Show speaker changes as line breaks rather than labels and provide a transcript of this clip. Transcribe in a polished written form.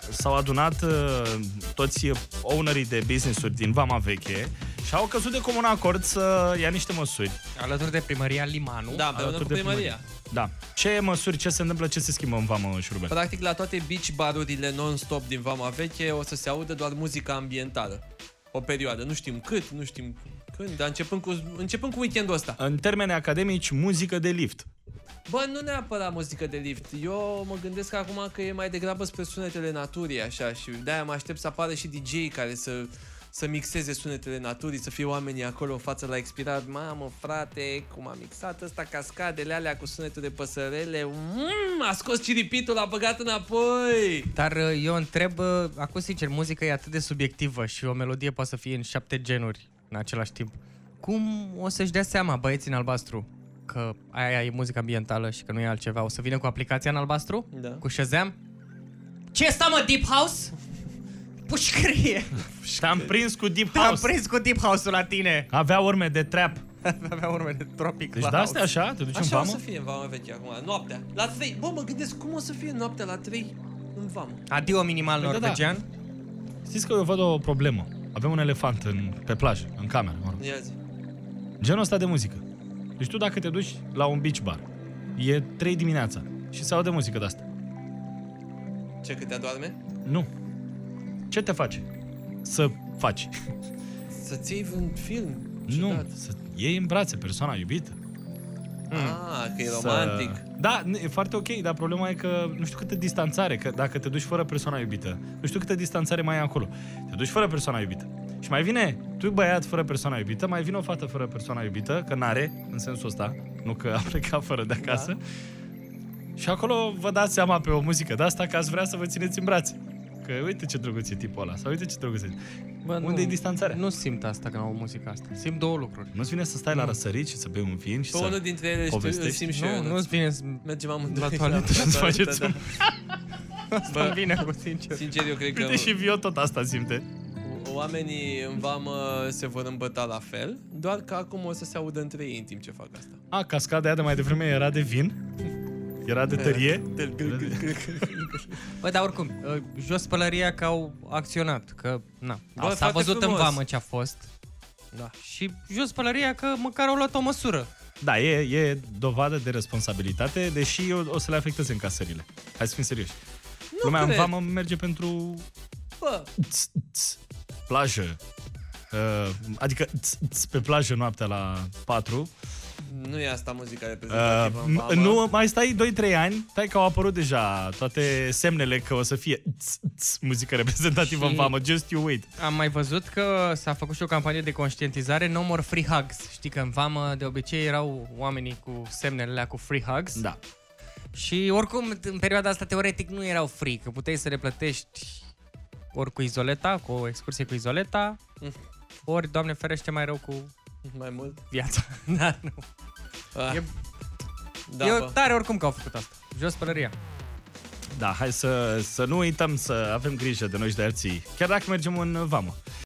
s-au adunat toți ownerii de business-uri din Vama Veche și au căzut de comun acord să ia niște măsuri.
Alături de primăria Limanu.
Da, împreună cu primăria.
Da. Ce măsuri, ce se întâmplă, ce se schimbă în Vama Șurubel?
Practic, la toate beach barurile non-stop din Vama Veche o să se audă doar muzica ambientală. O perioadă. Nu știm cât, nu știm când, dar începând cu weekendul ăsta.
În termeni academici, muzică de lift.
Bă, nu neapărat muzică de lift. Eu mă gândesc acum că e mai degrabă spre sunetele naturii, așa, și de-aia mă aștept să apară și DJ care să mixeze sunetele naturii, să fie oamenii acolo în față la expirat. Mamă, frate, cum a mixat ăsta cascadele alea cu sunetul de păsărele. A scos ciripitul, l-a băgat înapoi.
Dar eu întreb, acum sincer, muzica e atât de subiectivă și o melodie poate să fie în 7 genuri în același timp. Cum o să-și dea seama băieții în albastru că aia e muzică ambientală și că nu e altceva? O să vină cu aplicația în albastru?
Da.
Cu Shazam? Ce asta, mă, Deep House? Pușcărie!
Te-am prins cu Deep House.
Te-am prins cu Deep House-ul la tine!
Avea urme de trap.
Avea urme de Tropic
Deci
House.
de-astea așa? Te duci în
Așa o
Vamă?
să fie în Vama Veche acum, noaptea. La 3. Bă, mă gândesc cum o să fie noaptea la 3 în Vamă.
Adio minimal norvegian.
Știți că eu văd o problemă. Avem un elefant pe plajă, în cameră, mă rog.
Ia zi.
Genul ăsta de muzică. Deci tu dacă te duci la un beach bar, e 3 dimineața și se aude muzică de-asta.
Ce, cât te adorme?
Nu. Ce te face? Să faci.
Să-ți iei un film.
Nu, să iei în brațe persoana iubită.
Că e romantic.
Da, e foarte ok, dar problema e că nu știu câtă distanțare, că dacă te duci fără persoana iubită, nu știu câtă distanțare mai e acolo. Te duci fără persoana iubită. Și mai vine, tu băiat fără persoana iubită, mai vine o fată fără persoana iubită, că n-are, în sensul ăsta, nu că a plecat fără de acasă. Da. Și acolo vă dați seama pe o muzică de asta că ați vrea să vă țineți în brațe. Că uite ce drăguț e tipul ăla, sau uite ce drăguț e.
Bă,
unde e distanțarea?
Nu simt asta când au muzica asta. Simt două lucruri.
Nu-ți vine să stai la răsărit și să bei un vin și
pe
să
unul dintre ele îl simt și eu.
Nu-ți vine
mergem amândoi
la toaletă și să faceți un...
Bă,
vine acum, sincer.
Sincer, eu cred că...
Uite și Vio tot asta simte.
Oamenii în Vamă se vor îmbăta la fel, doar că acum o să se audă între ei în timp ce fac asta.
Cascada aia de mai devreme era de vin? Era de tărie?
Bă, dar oricum, jos pălăria că au acționat, că na,
Bă,
s-a văzut
frumos.
în Vamă ce a fost. Da. Și jos pălăria că măcar au luat o măsură.
Da, e dovadă de responsabilitate, deși o să le afecteze încasările. Hai să fim serioși. Lumea în Vamă merge pentru plajă. Adică pe plajă noaptea la 4.
Nu e asta muzica reprezentativă în Vamă.
Nu, mai stai 2-3 ani, stai că au apărut deja toate semnele că o să fie muzică reprezentativă în Vamă. Just you wait.
Am mai văzut că s-a făcut și o campanie de conștientizare, No More Free Hugs. Știi că în Vamă de obicei erau oamenii cu semnele alea cu free hugs.
Da.
Și oricum în perioada asta teoretic nu erau free, că puteai să le plătești ori cu izoleta, cu o excursie cu izoleta, ori, Doamne ferește, mai rău cu
mai mult
viața. Da, nu. E tare oricum că au făcut asta. Jos pălăria.
Da, hai să nu uităm să avem grijă de noi și de alții, chiar dacă mergem în Vamă.